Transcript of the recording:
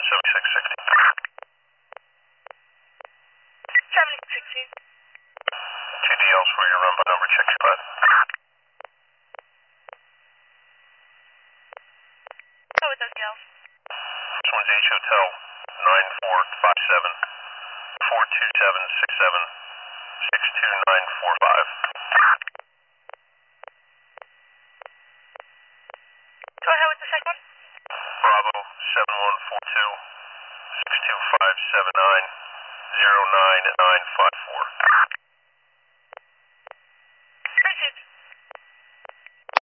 7660. 7060. 2DLs for your run by number, check your butt. Go with those yells. This one's H Hotel 9457 42767 62945. Go ahead with the second one. Bravo 7142 62579 09954.